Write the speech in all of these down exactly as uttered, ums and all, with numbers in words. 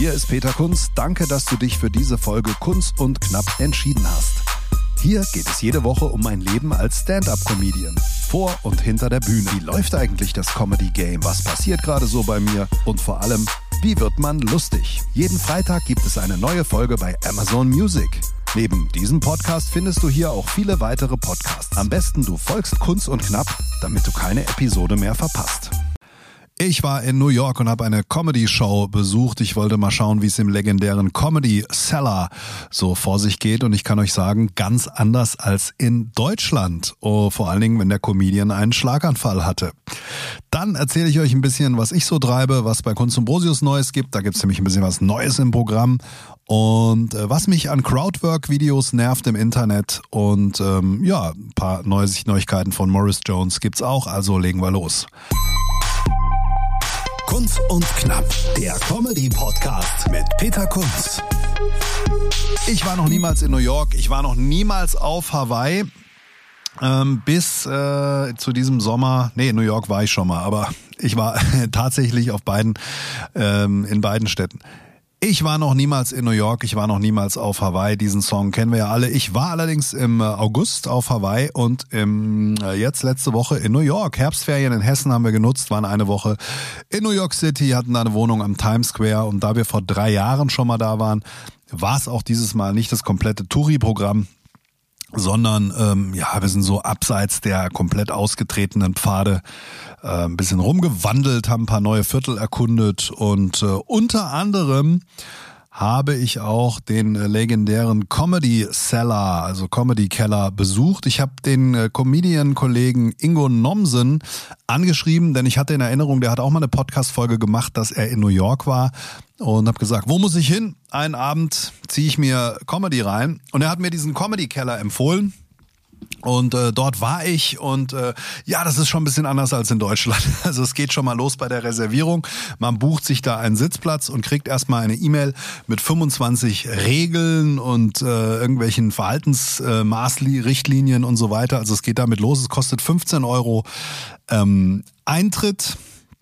Hier ist Peter Kunz. Danke, dass du dich für diese Folge Kunz und Knapp entschieden hast. Hier geht es jede Woche um mein Leben als Stand-up-Comedian. Vor und hinter der Bühne. Wie läuft eigentlich das Comedy-Game? Was passiert gerade so bei mir? Und vor allem, wie wird man lustig? Jeden Freitag gibt es eine neue Folge bei Amazon Music. Neben diesem Podcast findest du hier auch viele weitere Podcasts. Am besten du folgst Kunz und Knapp, damit du keine Episode mehr verpasst. Ich war in New York und habe eine Comedy-Show besucht. Ich wollte mal schauen, wie es im legendären Comedy Cellar so vor sich geht. Und ich kann euch sagen, ganz anders als in Deutschland. Oh, vor allen Dingen, wenn der Comedian einen Schlaganfall hatte. Dann erzähle ich euch ein bisschen, was ich so treibe, was bei Kunz und Brosius Neues gibt. Da gibt es nämlich ein bisschen was Neues im Programm. Und äh, was mich an Crowdwork-Videos nervt im Internet. Und ähm, ja, ein paar neue Neuigkeiten von Morris Jones gibt's auch. Also legen wir los. Kunz und Knapp, der Comedy-Podcast mit Peter Kunz. Ich war noch niemals in New York, ich war noch niemals auf Hawaii, ähm, bis äh, zu diesem Sommer, nee, in New York war ich schon mal, aber ich war tatsächlich auf beiden, ähm, in beiden Städten. Ich war noch niemals in New York, ich war noch niemals auf Hawaii, diesen Song kennen wir ja alle. Ich war allerdings im August auf Hawaii und im, jetzt letzte Woche in New York. Herbstferien in Hessen haben wir genutzt, waren eine Woche in New York City, hatten da eine Wohnung am Times Square und da wir vor drei Jahren schon mal da waren, war es auch dieses Mal nicht das komplette Touri-Programm, sondern ähm, ja, wir sind so abseits der komplett ausgetretenen Pfade äh, ein bisschen rumgewandelt, haben ein paar neue Viertel erkundet und äh, unter anderem habe ich auch den äh, legendären Comedy Cellar, also Comedy Keller besucht. Ich habe den äh, Comedian-Kollegen Ingo Nomsen angeschrieben, denn ich hatte in Erinnerung, der hat auch mal eine Podcast-Folge gemacht, dass er in New York war und habe gesagt, wo muss ich hin? Einen Abend ziehe ich mir Comedy rein und er hat mir diesen Comedy Keller empfohlen. Und äh, dort war ich und äh, ja, das ist schon ein bisschen anders als in Deutschland. Also es geht schon mal los bei der Reservierung. Man bucht sich da einen Sitzplatz und kriegt erstmal eine E-Mail mit fünfundzwanzig Regeln und äh, irgendwelchen Verhaltensmaßrichtlinien und so weiter. Also es geht damit los. Es kostet fünfzehn Euro ähm, Eintritt.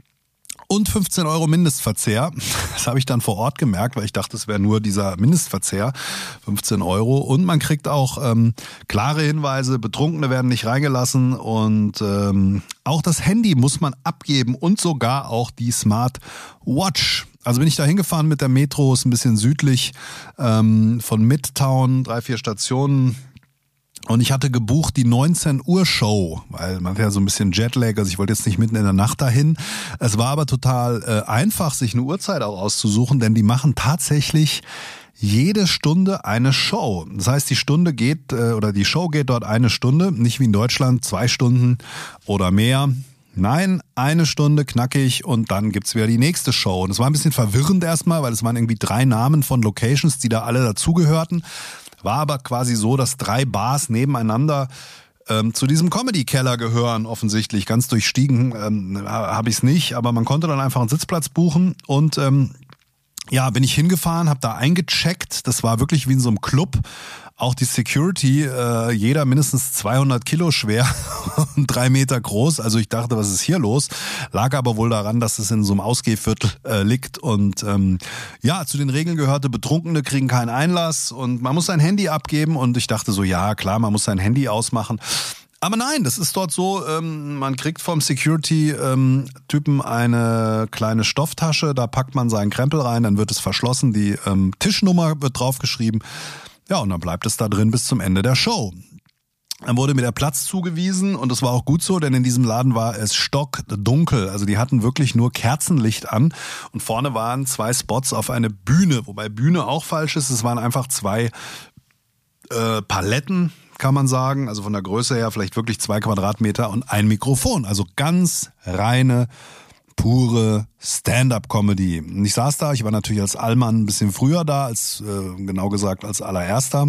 Und fünfzehn Euro Mindestverzehr. Das habe ich dann vor Ort gemerkt, weil ich dachte, es wäre nur dieser Mindestverzehr. fünfzehn Euro. Und man kriegt auch ähm, klare Hinweise, Betrunkene werden nicht reingelassen. Und ähm, auch das Handy muss man abgeben und sogar auch die Smartwatch. Also bin ich da hingefahren mit der Metro, ist ein bisschen südlich ähm, von Midtown, drei, vier Stationen. Und ich hatte gebucht die neunzehn Uhr Show, weil man hat ja so ein bisschen Jetlag, also ich wollte jetzt nicht mitten in der Nacht dahin. Es war aber total äh, einfach, sich eine Uhrzeit auch auszusuchen, denn die machen tatsächlich jede Stunde eine Show. Das heißt, die Stunde geht, äh, oder die Show geht dort eine Stunde, nicht wie in Deutschland zwei Stunden oder mehr. Nein, eine Stunde knackig und dann gibt's wieder die nächste Show. Und es war ein bisschen verwirrend erstmal, weil es waren irgendwie drei Namen von Locations, die da alle dazugehörten. War aber quasi so, dass drei Bars nebeneinander ähm, zu diesem Comedy-Keller gehören, offensichtlich. Ganz durchstiegen ähm, habe ich es nicht, aber man konnte dann einfach einen Sitzplatz buchen und ähm, ja, bin ich hingefahren, habe da eingecheckt. Das war wirklich wie in so einem Club. Auch die Security, äh, jeder mindestens zweihundert Kilo schwer und drei Meter groß. Also ich dachte, was ist hier los? Lag aber wohl daran, dass es in so einem Ausgehviertel äh, liegt. Und ähm, ja, zu den Regeln gehörte, Betrunkene kriegen keinen Einlass und man muss sein Handy abgeben. Und ich dachte so, ja klar, man muss sein Handy ausmachen. Aber nein, das ist dort so, ähm, man kriegt vom Security-Typen ähm, eine kleine Stofftasche, da packt man seinen Krempel rein, dann wird es verschlossen, die ähm, Tischnummer wird draufgeschrieben. Ja, und dann bleibt es da drin bis zum Ende der Show. Dann wurde mir der Platz zugewiesen und das war auch gut so, denn in diesem Laden war es stockdunkel. Also die hatten wirklich nur Kerzenlicht an und vorne waren zwei Spots auf eine Bühne, wobei Bühne auch falsch ist. Es waren einfach zwei äh, Paletten, kann man sagen, also von der Größe her vielleicht wirklich zwei Quadratmeter und ein Mikrofon. Also ganz reine, pure Stand-up-Comedy. Und ich saß da, ich war natürlich als Allmann ein bisschen früher da, als äh, genau gesagt als allererster.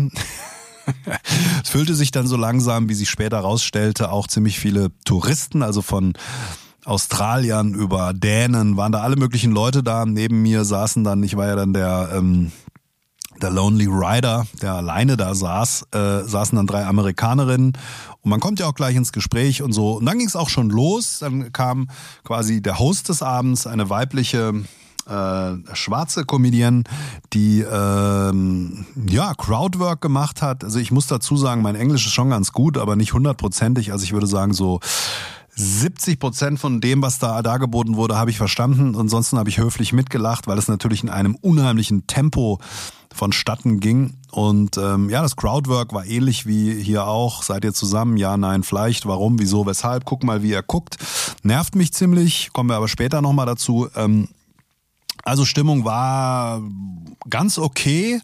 Es füllte sich dann so langsam, wie sich später rausstellte, auch ziemlich viele Touristen, also von Australiern über Dänen, waren da alle möglichen Leute da. Neben mir saßen dann, ich war ja dann der ähm, der Lonely Rider, der alleine da saß, äh, saßen dann drei Amerikanerinnen und man kommt ja auch gleich ins Gespräch und so. Und dann ging es auch schon los, dann kam quasi der Host des Abends, eine weibliche äh, schwarze Comedian, die ähm, ja Crowdwork gemacht hat. Also ich muss dazu sagen, mein Englisch ist schon ganz gut, aber nicht hundertprozentig. Also ich würde sagen so siebzig Prozent von dem, was da dargeboten wurde, habe ich verstanden. Ansonsten habe ich höflich mitgelacht, weil es natürlich in einem unheimlichen Tempo vonstatten ging. Und ähm, ja, das Crowdwork war ähnlich wie hier auch. Seid ihr zusammen? Ja, nein, vielleicht. Warum, wieso, weshalb? Guck mal, wie ihr guckt. Nervt mich ziemlich. Kommen wir aber später nochmal dazu. Ähm, Also Stimmung war ganz okay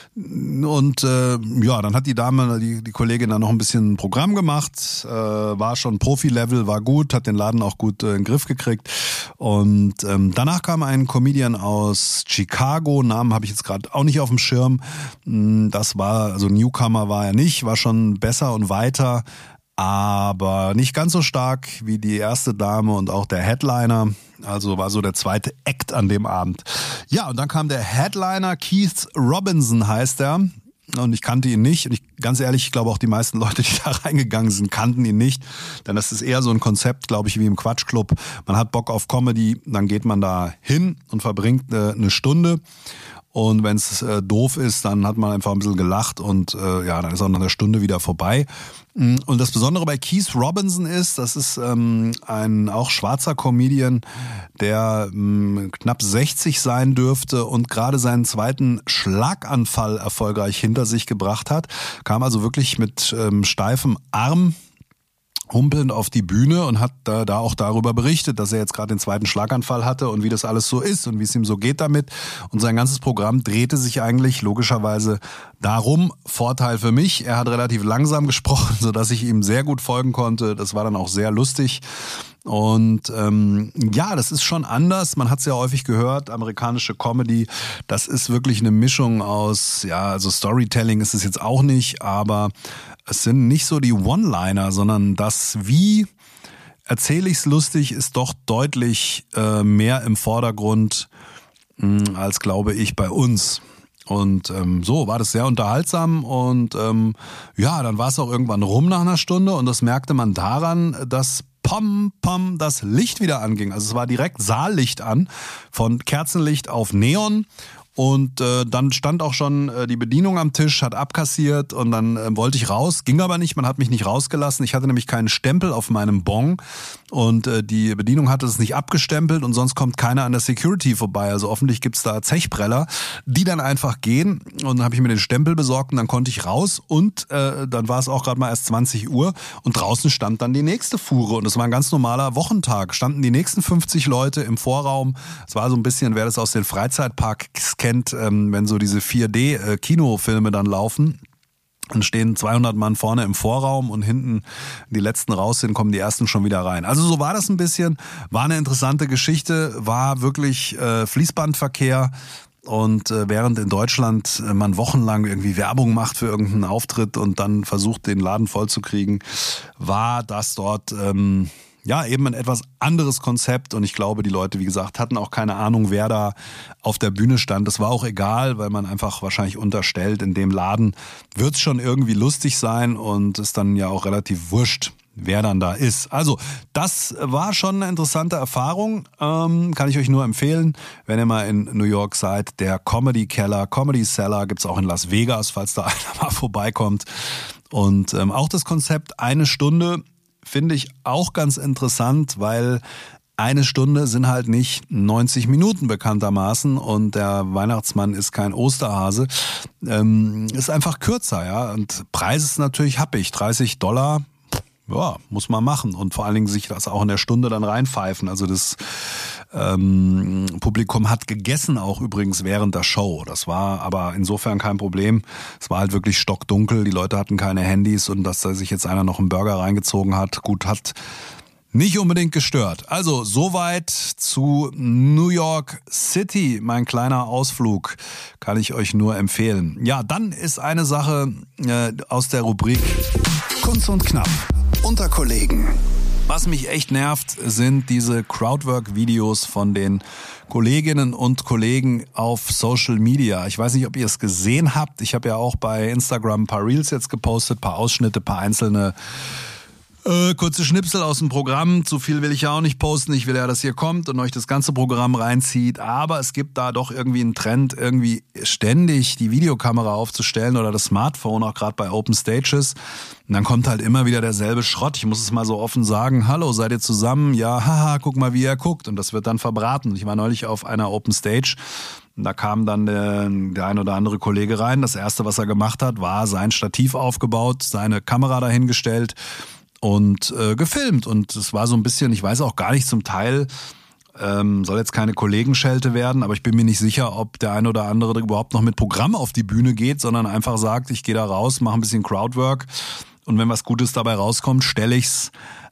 und äh, ja, dann hat die Dame, die, die Kollegin dann noch ein bisschen Programm gemacht, äh, war schon Profi-Level, war gut, hat den Laden auch gut äh, in den Griff gekriegt und ähm, danach kam ein Comedian aus Chicago, Namen habe ich jetzt gerade auch nicht auf dem Schirm, das war, also Newcomer war er nicht, war schon besser und weiter, aber nicht ganz so stark wie die erste Dame und auch der Headliner. Also war so der zweite Act an dem Abend. Ja, und dann kam der Headliner, Keith Robinson heißt er. Und ich kannte ihn nicht. Und ich, ganz ehrlich, ich glaube auch die meisten Leute, die da reingegangen sind, kannten ihn nicht. Denn das ist eher so ein Konzept, glaube ich, wie im Quatschclub. Man hat Bock auf Comedy, dann geht man da hin und verbringt äh, eine Stunde. Und wenn es äh, doof ist, dann hat man einfach ein bisschen gelacht und äh, ja, dann ist auch nach einer Stunde wieder vorbei. Und das Besondere bei Keith Robinson ist, das ist ähm, ein auch schwarzer Comedian, der ähm, knapp sechzig sein dürfte und gerade seinen zweiten Schlaganfall erfolgreich hinter sich gebracht hat. Kam also wirklich mit ähm, steifem Arm humpelnd auf die Bühne und hat da, da auch darüber berichtet, dass er jetzt gerade den zweiten Schlaganfall hatte und wie das alles so ist und wie es ihm so geht damit. Und sein ganzes Programm drehte sich eigentlich logischerweise darum. Vorteil für mich, er hat relativ langsam gesprochen, sodass ich ihm sehr gut folgen konnte. Das war dann auch sehr lustig. Und ähm, ja, das ist schon anders. Man hat es ja häufig gehört, amerikanische Comedy, das ist wirklich eine Mischung aus, ja, also Storytelling ist es jetzt auch nicht, aber es sind nicht so die One-Liner, sondern das, wie erzähle ich's lustig, ist doch deutlich äh, mehr im Vordergrund mh, als, glaube ich, bei uns. Und ähm, so war das sehr unterhaltsam und ähm, ja, dann war es auch irgendwann rum nach einer Stunde und das merkte man daran, dass pom, pom, das Licht wieder anging. Also es war direkt Saallicht an, von Kerzenlicht auf Neon. Und äh, dann stand auch schon äh, die Bedienung am Tisch, hat abkassiert und dann äh, wollte ich raus, ging aber nicht, man hat mich nicht rausgelassen. Ich hatte nämlich keinen Stempel auf meinem Bon und äh, die Bedienung hatte es nicht abgestempelt und sonst kommt keiner an der Security vorbei. Also offensichtlich gibt's da Zechpreller, die dann einfach gehen und dann habe ich mir den Stempel besorgt und dann konnte ich raus und äh, dann war es auch gerade mal erst zwanzig Uhr und draußen stand dann die nächste Fuhre und es war ein ganz normaler Wochentag. Standen die nächsten fünfzig Leute im Vorraum. Es war so ein bisschen, wer das aus den Freizeitparks kennt, ähm, wenn so diese vier D-Kinofilme dann laufen. Dann stehen zweihundert Mann vorne im Vorraum und hinten die letzten raus sind, kommen die ersten schon wieder rein. Also so war das ein bisschen, war eine interessante Geschichte, war wirklich äh, Fließbandverkehr. Und äh, während in Deutschland äh, man wochenlang irgendwie Werbung macht für irgendeinen Auftritt und dann versucht, den Laden vollzukriegen, war das dort ähm, ja eben ein etwas anderes Konzept. Und ich glaube, die Leute, wie gesagt, hatten auch keine Ahnung, wer da auf der Bühne stand. Das war auch egal, weil man einfach wahrscheinlich unterstellt, in dem Laden wird's schon irgendwie lustig sein und ist dann ja auch relativ wurscht, wer dann da ist. Also das war schon eine interessante Erfahrung, ähm, kann ich euch nur empfehlen, wenn ihr mal in New York seid. Der Comedy Keller, Comedy Cellar gibt's auch in Las Vegas, falls da einer mal vorbeikommt. Und ähm, auch das Konzept eine Stunde finde ich auch ganz interessant, weil eine Stunde sind halt nicht neunzig Minuten bekanntermaßen und der Weihnachtsmann ist kein Osterhase. Ähm, ist einfach kürzer, ja. Und Preis ist natürlich happig, dreißig Dollar. Ja, muss man machen und vor allen Dingen sich das auch in der Stunde dann reinpfeifen. Also das ähm, Publikum hat gegessen auch übrigens während der Show. Das war aber insofern kein Problem. Es war halt wirklich stockdunkel, die Leute hatten keine Handys und dass da sich jetzt einer noch einen Burger reingezogen hat, gut, hat nicht unbedingt gestört. Also soweit zu New York City, mein kleiner Ausflug, kann ich euch nur empfehlen. Ja, dann ist eine Sache äh, aus der Rubrik Kunz und Knapp unter Kollegen. Was mich echt nervt, sind diese Crowdwork-Videos von den Kolleginnen und Kollegen auf Social Media. Ich weiß nicht, ob ihr es gesehen habt. Ich habe ja auch bei Instagram ein paar Reels jetzt gepostet, ein paar Ausschnitte, ein paar einzelne Äh, kurze Schnipsel aus dem Programm. Zu viel will ich ja auch nicht posten. Ich will ja, dass ihr kommt und euch das ganze Programm reinzieht. Aber es gibt da doch irgendwie einen Trend, irgendwie ständig die Videokamera aufzustellen oder das Smartphone, auch gerade bei Open Stages. Und dann kommt halt immer wieder derselbe Schrott. Ich muss es mal so offen sagen. Hallo, seid ihr zusammen? Ja, haha, guck mal, wie er guckt. Und das wird dann verbraten. Ich war neulich auf einer Open Stage. Und da kam dann der, der ein oder andere Kollege rein. Das erste, was er gemacht hat, war sein Stativ aufgebaut, seine Kamera dahingestellt und äh, gefilmt. Und es war so ein bisschen, ich weiß auch gar nicht zum Teil, ähm, soll jetzt keine Kollegenschelte werden, aber ich bin mir nicht sicher, ob der ein oder andere überhaupt noch mit Programm auf die Bühne geht, sondern einfach sagt, ich gehe da raus, mache ein bisschen Crowdwork und wenn was Gutes dabei rauskommt, stelle ich's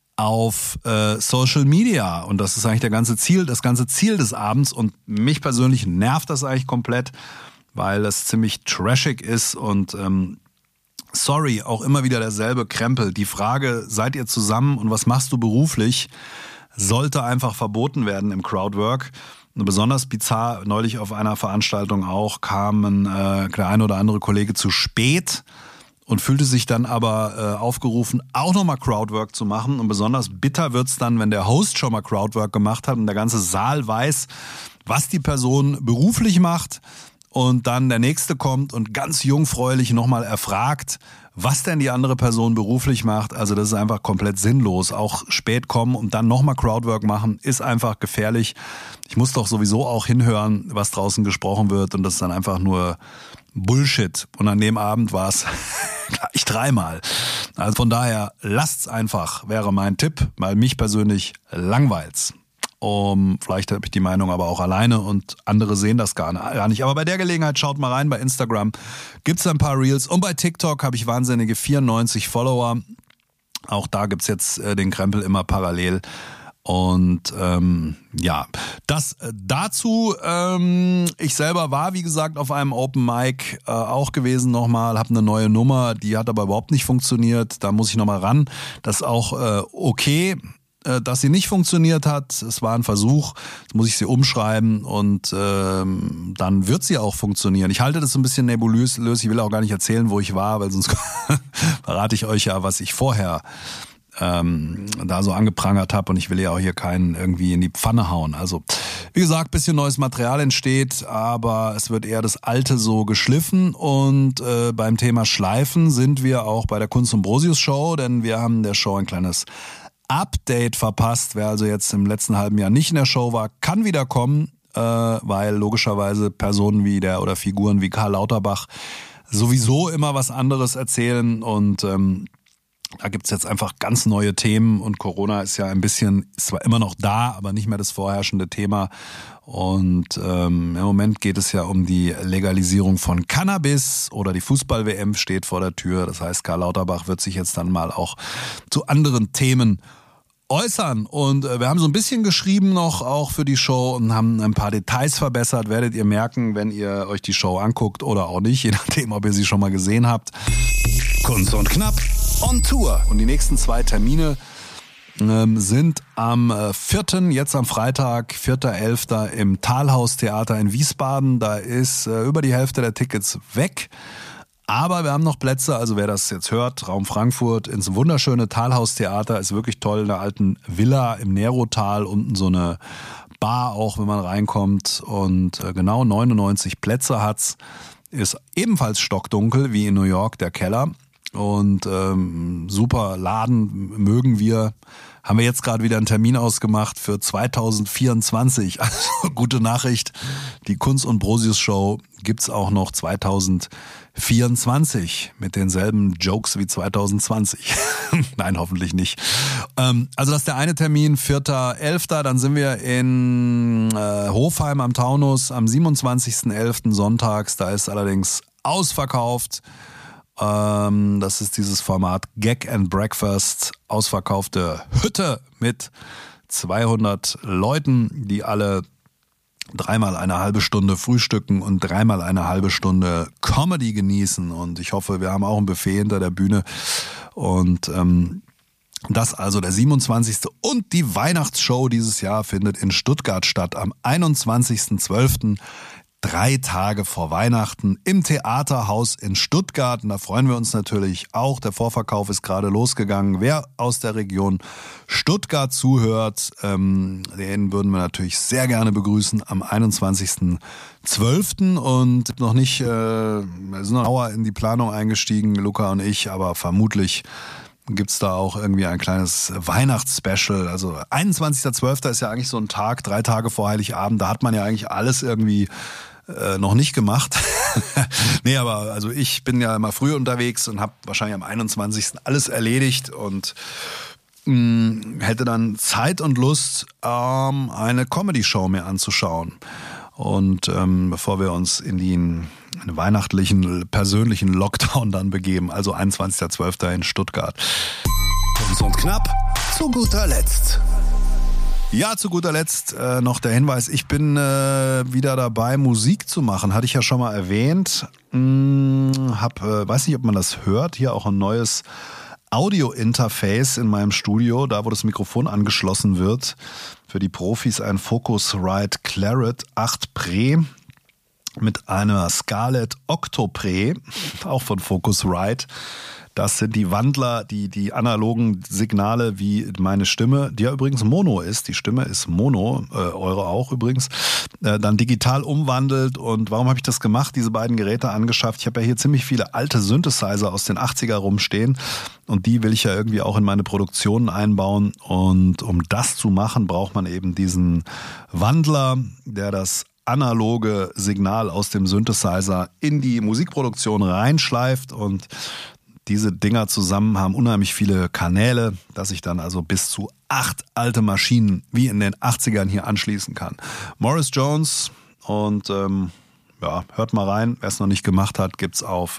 auf äh, Social Media. Und das ist eigentlich der ganze Ziel, das ganze Ziel des Abends. Und mich persönlich nervt das eigentlich komplett, weil es ziemlich trashig ist und ähm, sorry, auch immer wieder derselbe Krempel. Die Frage, seid ihr zusammen und was machst du beruflich, sollte einfach verboten werden im Crowdwork. Und besonders bizarr, neulich auf einer Veranstaltung auch, kam äh, der ein oder andere Kollege zu spät und fühlte sich dann aber äh, aufgerufen, auch nochmal Crowdwork zu machen. Und besonders bitter wird's dann, wenn der Host schon mal Crowdwork gemacht hat und der ganze Saal weiß, was die Person beruflich macht. Und dann der Nächste kommt und ganz jungfräulich nochmal erfragt, was denn die andere Person beruflich macht. Also das ist einfach komplett sinnlos. Auch spät kommen und dann nochmal Crowdwork machen, ist einfach gefährlich. Ich muss doch sowieso auch hinhören, was draußen gesprochen wird. Und das ist dann einfach nur Bullshit. Und an dem Abend war es gleich dreimal. Also von daher, lasst's einfach, wäre mein Tipp, weil mich persönlich langweilt's. Um, vielleicht habe ich die Meinung aber auch alleine und andere sehen das gar nicht. Aber bei der Gelegenheit schaut mal rein, bei Instagram gibt's ein paar Reels und bei TikTok habe ich wahnsinnige vierundneunzig Follower. Auch da gibt's jetzt äh, den Krempel immer parallel. Und ähm, ja, das äh, dazu. Ähm, ich selber war, wie gesagt, auf einem Open Mic äh, auch gewesen nochmal, habe eine neue Nummer, die hat aber überhaupt nicht funktioniert. Da muss ich nochmal ran. Das ist auch äh, okay, dass sie nicht funktioniert hat. Es war ein Versuch, jetzt muss ich sie umschreiben und ähm, dann wird sie auch funktionieren. Ich halte das so ein bisschen nebulös, ich will auch gar nicht erzählen, wo ich war, weil sonst verrate ich euch ja, was ich vorher ähm, da so angeprangert habe und ich will ja auch hier keinen irgendwie in die Pfanne hauen. Also wie gesagt, bisschen neues Material entsteht, aber es wird eher das Alte so geschliffen und äh, beim Thema Schleifen sind wir auch bei der Kunst und Brosius Show, denn wir haben der Show ein kleines Update verpasst. Wer also jetzt im letzten halben Jahr nicht in der Show war, kann wieder kommen, äh, weil logischerweise Personen wie der oder Figuren wie Karl Lauterbach sowieso immer was anderes erzählen und ähm, da gibt's jetzt einfach ganz neue Themen und Corona ist ja ein bisschen, ist zwar immer noch da, aber nicht mehr das vorherrschende Thema. Und ähm, im Moment geht es ja um die Legalisierung von Cannabis oder die Fußball-W M steht vor der Tür. Das heißt, Karl Lauterbach wird sich jetzt dann mal auch zu anderen Themen äußern. Und äh, wir haben so ein bisschen geschrieben noch auch für die Show und haben ein paar Details verbessert. Werdet ihr merken, wenn ihr euch die Show anguckt oder auch nicht, je nachdem, ob ihr sie schon mal gesehen habt. Kunst und Knapp on Tour. Und die nächsten zwei Termine ähm, sind am äh, vierten jetzt am Freitag, vierter elfter im Talhaus-Theater in Wiesbaden. Da ist äh, über die Hälfte der Tickets weg. Aber wir haben noch Plätze, also wer das jetzt hört, Raum Frankfurt, ins wunderschöne Talhaus-Theater, ist wirklich toll, in der alten Villa im Nerotal, unten so eine Bar auch, wenn man reinkommt. Und äh, genau neunundneunzig Plätze hat's, ist ebenfalls stockdunkel, wie in New York, der Keller. Und ähm, super Laden, mögen wir. Haben wir jetzt gerade wieder einen Termin ausgemacht für zweitausendvierundzwanzig. Also gute Nachricht, die Kunst und Brosius Show gibt's auch noch zweitausendvierundzwanzig mit denselben Jokes wie zweitausendzwanzig. Nein, hoffentlich nicht. Ähm, also das ist der eine Termin, vierter elfter Dann sind wir in äh, Hofheim am Taunus am siebenundzwanzigsten elften sonntags. Da ist allerdings ausverkauft. Das ist dieses Format Gag and Breakfast, ausverkaufte Hütte mit zweihundert Leuten, die alle dreimal eine halbe Stunde frühstücken und dreimal eine halbe Stunde Comedy genießen. Und ich hoffe, wir haben auch ein Buffet hinter der Bühne. Und ähm, das also der siebenundzwanzigste Und die Weihnachtsshow dieses Jahr findet in Stuttgart statt am einundzwanzigsten zwölften drei Tage vor Weihnachten im Theaterhaus in Stuttgart. Und da freuen wir uns natürlich auch. Der Vorverkauf ist gerade losgegangen. Wer aus der Region Stuttgart zuhört, ähm, den würden wir natürlich sehr gerne begrüßen am einundzwanzigsten zwölften Und noch nicht, äh, wir sind noch genauer in die Planung eingestiegen, Luca und ich, aber vermutlich gibt's da auch irgendwie ein kleines Weihnachtsspecial. Also einundzwanzigster zwölfter ist ja eigentlich so ein Tag, drei Tage vor Heiligabend, da hat man ja eigentlich alles irgendwie äh, noch nicht gemacht. Nee, aber also ich bin ja immer früh unterwegs und habe wahrscheinlich am einundzwanzigsten alles erledigt und mh, hätte dann Zeit und Lust, ähm, eine Comedy-Show mir anzuschauen. Und ähm, bevor wir uns in den einen weihnachtlichen, persönlichen Lockdown dann begeben, also einundzwanzigster zwölfter in Stuttgart. Kurz und knapp, zu guter Letzt. Ja, zu guter Letzt äh, noch der Hinweis, ich bin äh, wieder dabei, Musik zu machen, hatte ich ja schon mal erwähnt. Hm, hab, äh, weiß nicht, ob man das hört, hier auch ein neues Audio-Interface in meinem Studio, da wo das Mikrofon angeschlossen wird. Für die Profis ein Focusrite Claret acht Pre mit einer Scarlett Octopré, auch von Focusrite. Das sind die Wandler, die die analogen Signale wie meine Stimme, die ja übrigens Mono ist, die Stimme ist Mono, äh, eure auch übrigens, äh, dann digital umwandelt. Und warum habe ich das gemacht, diese beiden Geräte angeschafft? Ich habe ja hier ziemlich viele alte Synthesizer aus den achtziger rumstehen und die will ich ja irgendwie auch in meine Produktionen einbauen. Und um das zu machen, braucht man eben diesen Wandler, der das analoge Signal aus dem Synthesizer in die Musikproduktion reinschleift und diese Dinger zusammen haben unheimlich viele Kanäle, dass ich dann also bis zu acht alte Maschinen wie in den achtzigern hier anschließen kann. Morris Jones und ähm, ja, hört mal rein, wer es noch nicht gemacht hat, gibt's auf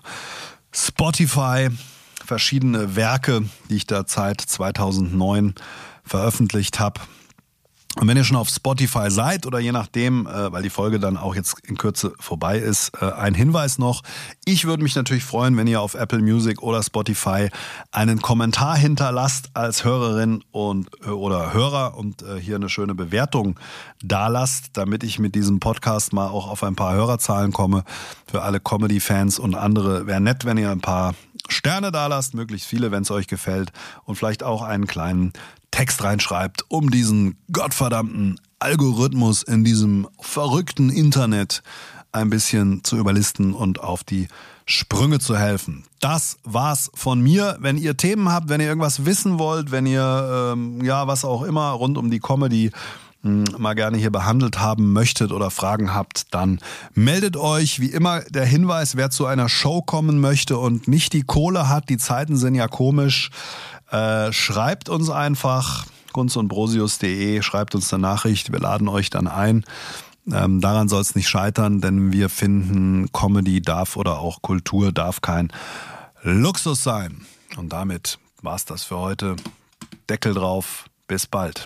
Spotify verschiedene Werke, die ich da seit zweitausendneun veröffentlicht habe. Und wenn ihr schon auf Spotify seid oder je nachdem, äh, weil die Folge dann auch jetzt in Kürze vorbei ist, äh, ein Hinweis noch. Ich würde mich natürlich freuen, wenn ihr auf Apple Music oder Spotify einen Kommentar hinterlasst als Hörerin und äh, oder Hörer und äh, hier eine schöne Bewertung dalasst, damit ich mit diesem Podcast mal auch auf ein paar Hörerzahlen komme. Für alle Comedy-Fans und andere wäre nett, wenn ihr ein paar Sterne dalasst, möglichst viele, wenn es euch gefällt und vielleicht auch einen kleinen Text reinschreibt, um diesen gottverdammten Algorithmus in diesem verrückten Internet ein bisschen zu überlisten und auf die Sprünge zu helfen. Das war's von mir. Wenn ihr Themen habt, wenn ihr irgendwas wissen wollt, wenn ihr ähm, ja was auch immer rund um die Comedy mh, mal gerne hier behandelt haben möchtet oder Fragen habt, dann meldet euch. Wie immer der Hinweis, wer zu einer Show kommen möchte und nicht die Kohle hat, die Zeiten sind ja komisch, Äh, schreibt uns einfach kunz und brosius punkt de, schreibt uns eine Nachricht, wir laden euch dann ein. Ähm, daran soll es nicht scheitern, denn wir finden, Comedy darf oder auch Kultur darf kein Luxus sein. Und damit war's das für heute. Deckel drauf, bis bald.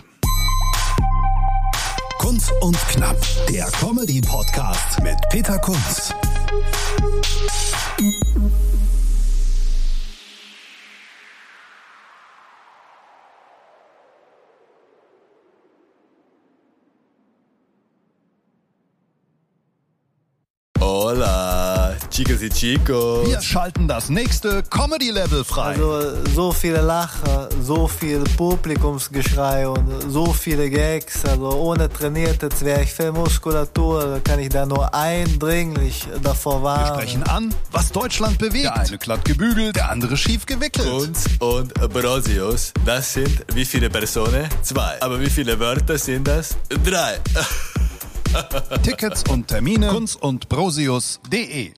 Kunz und Knapp, der Comedy-Podcast mit Peter Kunz. Hola, chicas y chicos. Wir schalten das nächste Comedy-Level frei. Also so viele Lacher, so viel Publikumsgeschrei und so viele Gags. Also ohne trainierte Zwerchfellmuskulatur, da kann ich da nur eindringlich davor warnen. Wir sprechen an, was Deutschland bewegt. Der eine glatt gebügelt, der andere schief gewickelt. Kunz und Brosius, das sind wie viele Personen? Zwei. Aber wie viele Wörter sind das? Drei. Tickets und Termine kunz und brosius punkt de